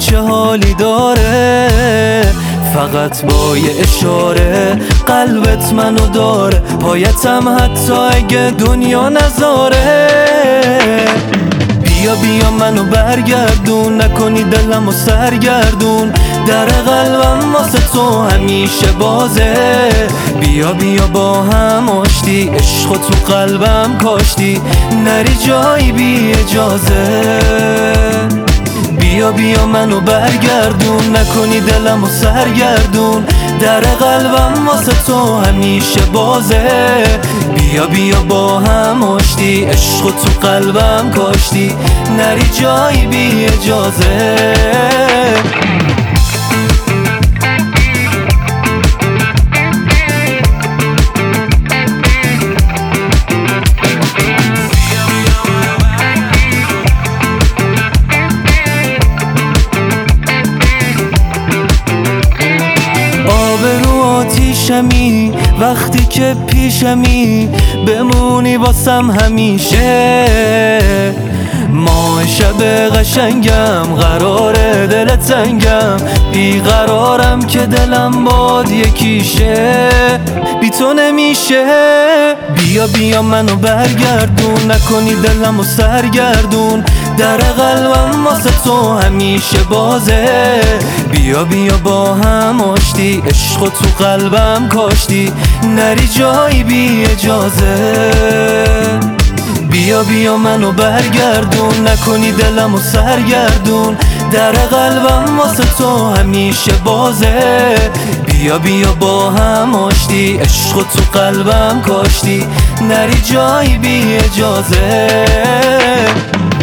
چه حالی داره، فقط با یه اشاره قلبت منو داره، پایتم حتی اگه دنیا نذاره. بیا بیا منو برگردون، نکنی دلمو سرگردون، در قلبم واسه تو همیشه بازه. بیا بیا با هم آشتی، عشق تو قلبم کاشتی، نری جایی بی اجازه. بیا بیا منو برگردون، نکنی دلمو سرگردون، در قلبم واسه تو همیشه بازه. بیا بیا با هم آشتی، عشق تو قلبم کاشتی، نری جایی بی اجازه. آتیشمی وقتی که پیشمی، بمونی واسم همیشه. ماه شب قشنگم، قراره دلت تنگم، بیقرارم که دلم باد یکیشه، بی تو نمیشه. بیا بیا منو برگردون، نکنی دلمو سرگردون، در قلبم واسه تو همیشه بازه. بیا بیا با هم آشتی، عشق تو قلبم کاشتی، نری جایی بی اجازه. بیا بیا منو برگردون، نکنی دلمو سرگردون، در قلبم واسه تو همیشه بازه. بیا بیا با هم آشتی، عشق تو قلبم کاشتی، نری جایی بی اجازه.